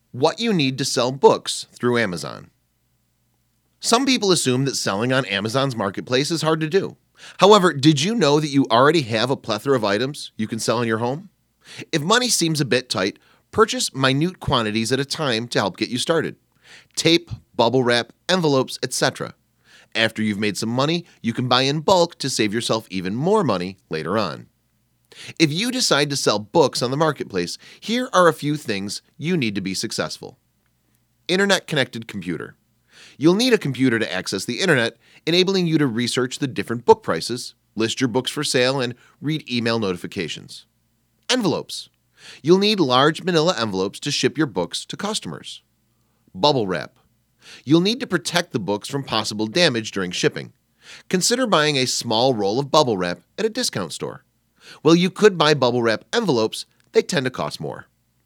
What you need to sell books through Amazon. Some people assume that selling on Amazon's marketplace is hard to do. However, did you know that you already have a plethora of items you can sell in your home? If money seems a bit tight, purchase minute quantities at a time to help get you started. Tape, bubble wrap, envelopes, etc. After you've made some money, you can buy in bulk to save yourself even more money later on. If you decide to sell books on the marketplace, here are a few things you need to be successful. Internet-connected computer. You'll need a computer to access the internet, enabling you to research the different book prices, list your books for sale, and read email notifications. Envelopes. You'll need large manila envelopes to ship your books to customers. Bubble wrap. You'll need to protect the books from possible damage during shipping. Consider buying a small roll of bubble wrap at a discount store. While you could buy bubble wrap envelopes, they tend to cost more.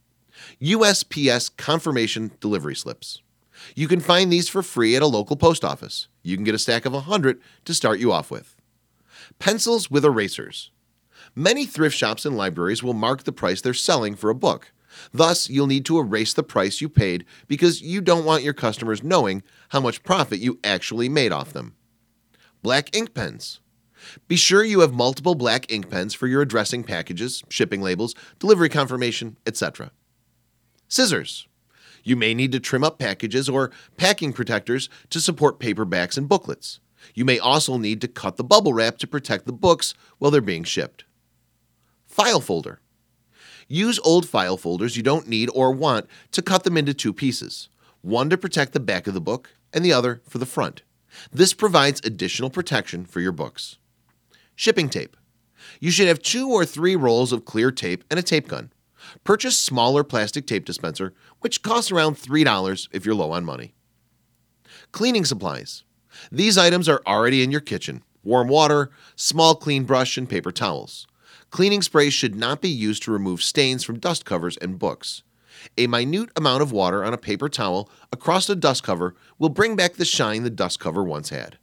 USPS confirmation delivery slips. You can find these for free at a local post office. You can get a stack of 100 to start you off with. Pencils with erasers. Many thrift shops and libraries will mark the price they're selling for a book. Thus, you'll need to erase the price you paid because you don't want your customers knowing how much profit you actually made off them. Black ink pens. Be sure you have multiple black ink pens for your addressing packages, shipping labels, delivery confirmation, etc. Scissors. You may need to trim up packages or packing protectors to support paperbacks and booklets. You may also need to cut the bubble wrap to protect the books while they're being shipped. File folder. Use old file folders you don't need or want to cut them into two pieces, one to protect the back of the book and the other for the front. This provides additional protection for your books. Shipping tape. You should have 2 or 3 rolls of clear tape and a tape gun. Purchase smaller plastic tape dispenser, which costs around $3 if you're low on money. Cleaning supplies. These items are already in your kitchen: warm water, small clean brush, and paper towels. Cleaning sprays should not be used to remove stains from dust covers and books. A minute amount of water on a paper towel across a dust cover will bring back the shine the dust cover once had.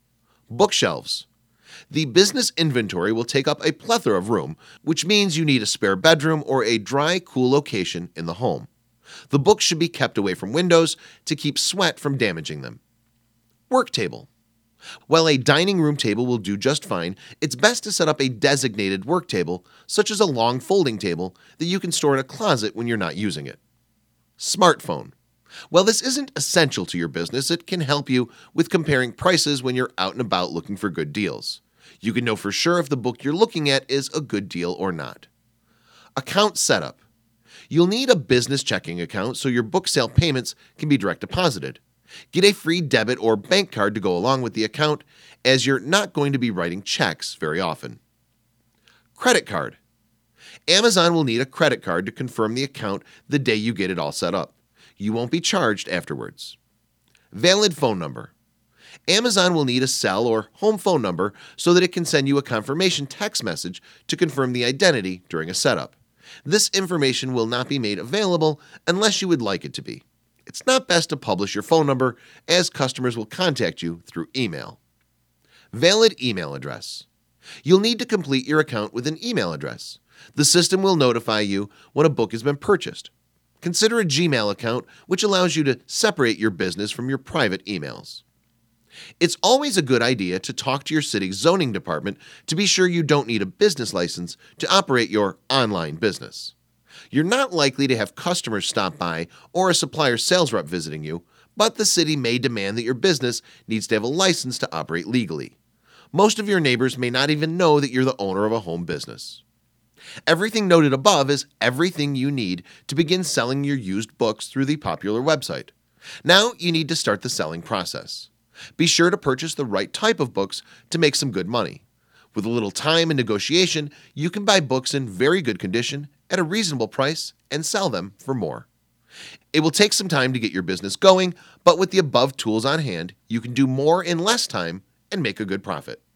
Bookshelves. The business inventory will take up a plethora of room, which means you need a spare bedroom or a dry, cool location in the home. The books should be kept away from windows to keep sweat from damaging them. Work table. While a dining room table will do just fine, it's best to set up a designated work table, such as a long folding table that you can store in a closet when you're not using it. Smartphone. While this isn't essential to your business, it can help you with comparing prices when you're out and about looking for good deals. You can know for sure if the book you're looking at is a good deal or not. Account setup. You'll need a business checking account so your book sale payments can be direct deposited. Get a free debit or bank card to go along with the account, as you're not going to be writing checks very often. Credit card. Amazon will need a credit card to confirm the account the day you get it all set up. You won't be charged afterwards. Valid phone number. Amazon will need a cell or home phone number so that it can send you a confirmation text message to confirm the identity during a setup. This information will not be made available unless you would like it to be. It's not best to publish your phone number, as customers will contact you through email. Valid email address. You'll need to complete your account with an email address. The system will notify you when a book has been purchased. Consider a Gmail account, which allows you to separate your business from your private emails. It's always a good idea to talk to your city's zoning department to be sure you don't need a business license to operate your online business. You're not likely to have customers stop by or a supplier sales rep visiting you, but the city may demand that your business needs to have a license to operate legally. Most of your neighbors may not even know that you're the owner of a home business. Everything noted above is everything you need to begin selling your used books through the popular website. Now you need to start the selling process. Be sure to purchase the right type of books to make some good money. With a little time and negotiation, you can buy books in very good condition at a reasonable price and sell them for more. It will take some time to get your business going, but with the above tools on hand, you can do more in less time and make a good profit.